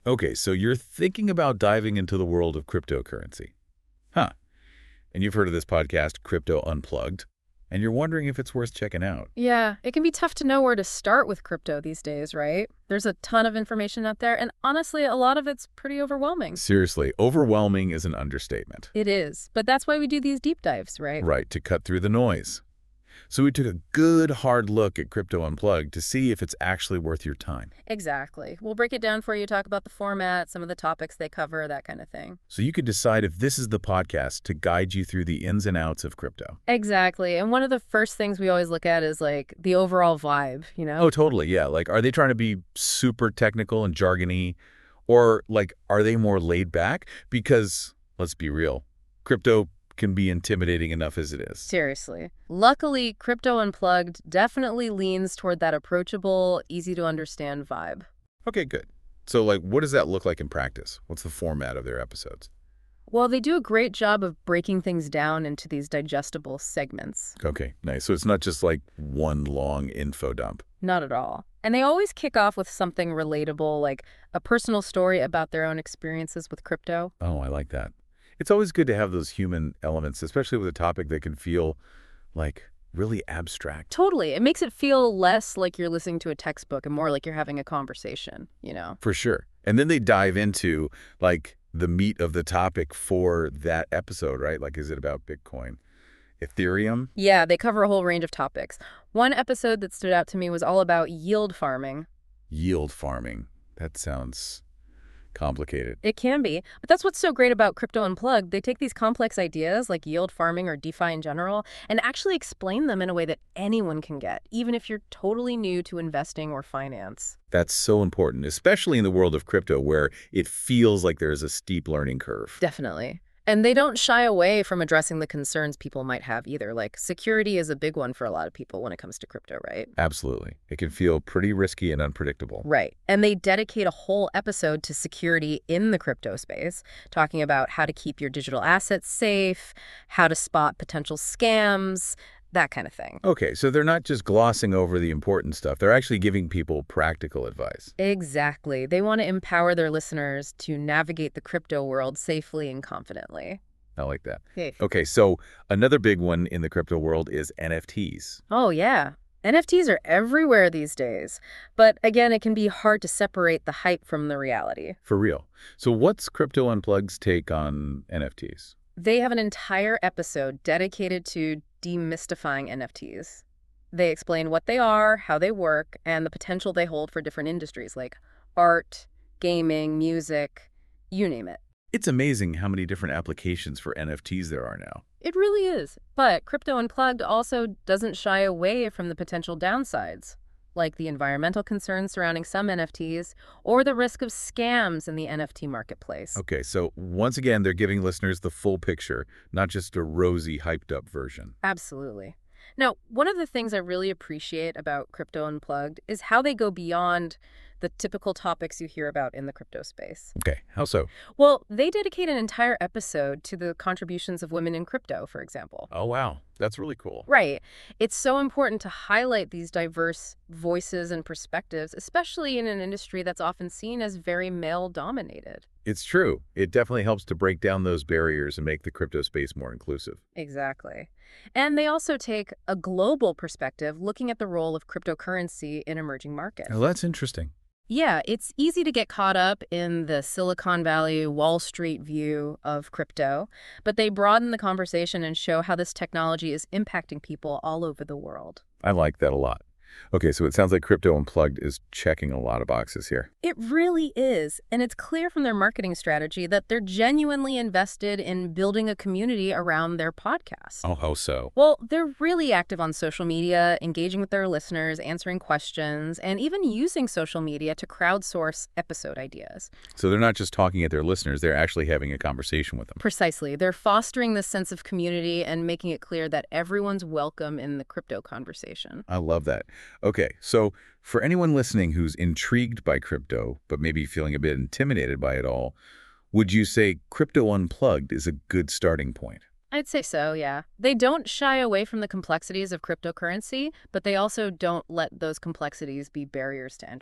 Okay, so you're thinking about diving into the world of cryptocurrency. Huh. And you've heard of this podcast, Crypto Unplugged, and you're wondering if it's worth checking out. Yeah, it can be tough to know where to start with crypto these days, right? There's a ton of information out there, and honestly, a lot of it's pretty overwhelming. Seriously, overwhelming is an understatement. It is, but that's why we do these deep dives, right? Right, to cut through the noise. So we took a good hard look at Crypto Unplugged to see if it's actually worth your time. Exactly. We'll break it down for you, talk about the format, some of the topics they cover, that kind of thing. So you could decide if this is the podcast to guide you through the ins and outs of crypto. Exactly. And one of the first things we always look at is like the overall vibe, you know? Oh, totally, yeah. Like, are they trying to be super technical and jargony? Or, like, are they more laid back? Because, let's be real, crypto can be intimidating enough as it is. Seriously. Luckily, Crypto Unplugged definitely leans toward that approachable, easy to understand vibe. Okay, good. So, like, what does that look like in practice? What's the format of their episodes? Well, they do a great job of breaking things down into these digestible segments. Okay, nice. So it's not just like one long info dump. Not at all. And they always kick off with something relatable, like a personal story about their own experiences with crypto. Oh, I like that. It's always good to have those human elements, especially with a topic that can feel like really abstract. Totally. It makes it feel less like you're listening to a textbook and more like you're having a conversation, you know? For sure. And then they dive into like the meat of the topic for that episode, right? Like, is it about Bitcoin, Ethereum? Yeah, they cover a whole range of topics. One episode that stood out to me was all about yield farming. Yield farming. That sounds complicated. It can be, but that's what's so great about Crypto Unplugged. They take these complex ideas like yield farming or DeFi in general and actually explain them in a way that anyone can get, even if you're totally new to investing or finance. That's so important, especially in the world of crypto where it feels like there's a steep learning curve. Definitely. And they don't shy away from addressing the concerns people might have either. Like security is a big one for a lot of people when it comes to crypto, right? Absolutely. It can feel pretty risky and unpredictable. Right. And they dedicate a whole episode to security in the crypto space, talking about how to keep your digital assets safe, how to spot potential scams, that kind of thing. Okay, so they're not just glossing over the important stuff. They're actually giving people practical advice. Exactly. They want to empower their listeners to navigate the crypto world safely and confidently. I like that. Hey. Okay, so another big one in the crypto world is NFTs. Oh, yeah. NFTs are everywhere these days. But again, it can be hard to separate the hype from the reality. For real. So what's Crypto Unplugged's take on NFTs? They have an entire episode dedicated to demystifying NFTs. They explain what they are, how they work, and the potential they hold for different industries like art, gaming, music, you name it. It's amazing how many different applications for NFTs there are now. It really is. But Crypto Unplugged also doesn't shy away from the potential downsides, like the environmental concerns surrounding some NFTs or the risk of scams in the NFT marketplace. Okay, so once again, they're giving listeners the full picture, not just a rosy, hyped-up version. Absolutely. Now, one of the things I really appreciate about Crypto Unplugged is how they go beyond the typical topics you hear about in the crypto space. Okay, how so? Well, they dedicate an entire episode to the contributions of women in crypto, for example. Oh, wow. That's really cool. Right. It's so important to highlight these diverse voices and perspectives, especially in an industry that's often seen as very male-dominated. It's true. It definitely helps to break down those barriers and make the crypto space more inclusive. Exactly. And they also take a global perspective looking at the role of cryptocurrency in emerging markets. Oh, that's interesting. Yeah, it's easy to get caught up in the Silicon Valley, Wall Street view of crypto, but they broaden the conversation and show how this technology is impacting people all over the world. I like that a lot. Okay, so it sounds like Crypto Unplugged is checking a lot of boxes here. It really is, and it's clear from their marketing strategy that they're genuinely invested in building a community around their podcast. Oh, how so? Well, they're really active on social media, engaging with their listeners, answering questions, and even using social media to crowdsource episode ideas. So they're not just talking at their listeners, they're actually having a conversation with them. Precisely. They're fostering this sense of community and making it clear that everyone's welcome in the crypto conversation. I love that. Okay, so for anyone listening who's intrigued by crypto, but maybe feeling a bit intimidated by it all, would you say Crypto Unplugged is a good starting point? I'd say so, yeah. They don't shy away from the complexities of cryptocurrency, but they also don't let those complexities be barriers to entry.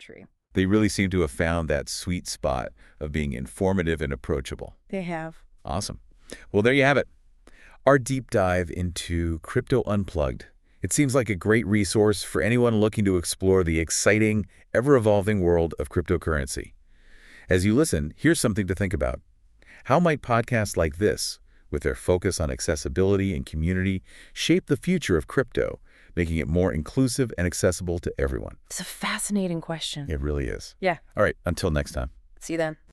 They really seem to have found that sweet spot of being informative and approachable. They have. Awesome. Well, there you have it. Our deep dive into Crypto Unplugged. It seems like a great resource for anyone looking to explore the exciting, ever-evolving world of cryptocurrency. As you listen, here's something to think about. How might podcasts like this, with their focus on accessibility and community, shape the future of crypto, making it more inclusive and accessible to everyone? It's a fascinating question. It really is. Yeah. All right, until next time. See you then.